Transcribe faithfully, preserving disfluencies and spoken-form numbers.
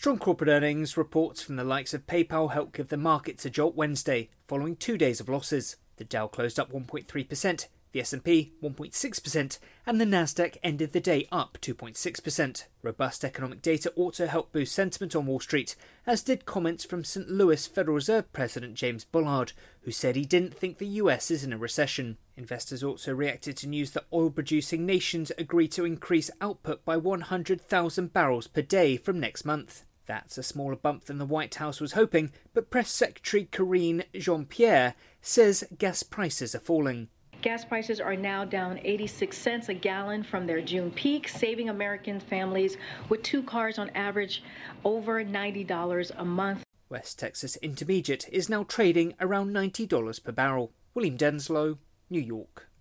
Strong corporate earnings reports from the likes of PayPal helped give the markets a jolt Wednesday, following two days of losses. The Dow closed up one point three percent, the S and P one point six percent, and the Nasdaq ended the day up two point six percent. Robust economic data also helped boost sentiment on Wall Street, as did comments from Saint Louis Federal Reserve President James Bullard, who said he didn't think the U S is in a recession. Investors also reacted to news that oil-producing nations agree to increase output by one hundred thousand barrels per day from next month. That's a smaller bump than the White House was hoping, but Press Secretary Karine Jean-Pierre says gas prices are falling. Gas prices are now down eighty-six cents a gallon from their June peak, saving American families with two cars on average over ninety dollars a month. West Texas Intermediate is now trading around ninety dollars per barrel. William Denslow, New York.